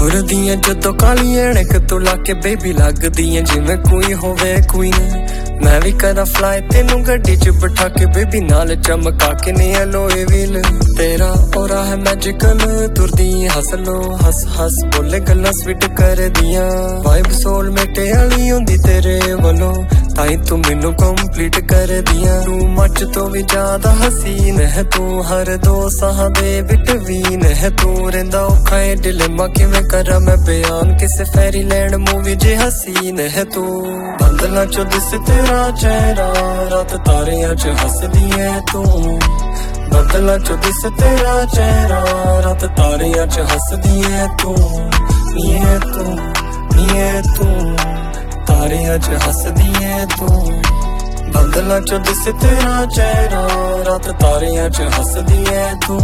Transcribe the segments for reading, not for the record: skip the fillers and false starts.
तुरदियां जदों काली ऐनक तू लाके बेबी लगदियां जिवें कोई होवे क्वीन। मैं भी करा फ्लाई तेनू गड्डी च बिठा के बेबी नाल चमका के ने एलोए व्हील। तेरा ओरा है मैजिकल तुरदी हस लो हस हस बोले गल्लां स्वीट कर दियां। वाइब सोल मेटे आली होंदी तेरे वल्लों ताई तू मैनू कंप्लीट कर दियां। तू मच तो भी ज्यादा हसीन है तू हर दो साह दे बिटवीन है तू। रहिंदा औखा है डिलेमा किवें करा मैं बयान किसे फेरी लैंड मूवी जे हसीन है तू। बंदला चो दिस तेरा चेहरा रात तारियां च हसदी है तू। बदला चो दिस तेरा चेहरा रात तारियां च हसदी है तू। ये तू तारियां च हसदी है तू। बदला चो दिस तेरा चेहरा रात तारियां च हसदी है तू।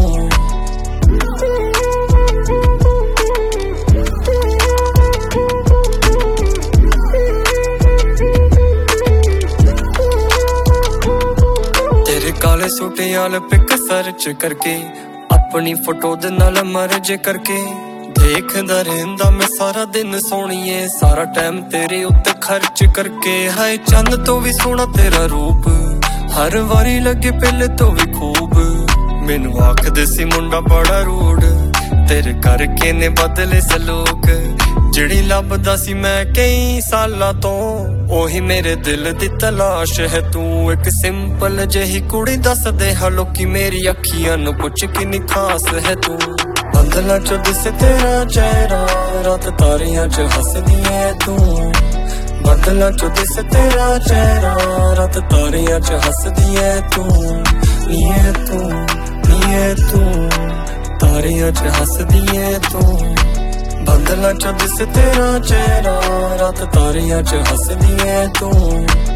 काले सूटे आल पिक सर्च करके अपनी फोटो दे नाल मर्ज करके देखदा रहिंदा मैं सारा दिन सोहणीए सारा टाइम तेरे उत्ते खर्च करके। हाय चंद तो भी सोहना तेरा रूप हर वारी लगे पहले तो भी खूब। मैनू आखदे सी मुंडा बड़ा रूड तेरे करके ने बदले सलूक। जिहड़ी लभदा सी मैं कई सालां तो ओही मेरे दिल दी तलाश है तू। एक सिंपल जही कुड़ी दस दे लोकी मेरी अखियां नू कुछ किन्नी खास है तू। बदला चो दिस तेरा चेहरा रात तारियां च हसदी है तू। बदला चो दिस तेरा चेहरा रात तारियां च हसदी है तू। ये तू तारियां च हसदी है तू। बदला चो दिस तेरा चेहरा रात तारियां च हसदी है तू।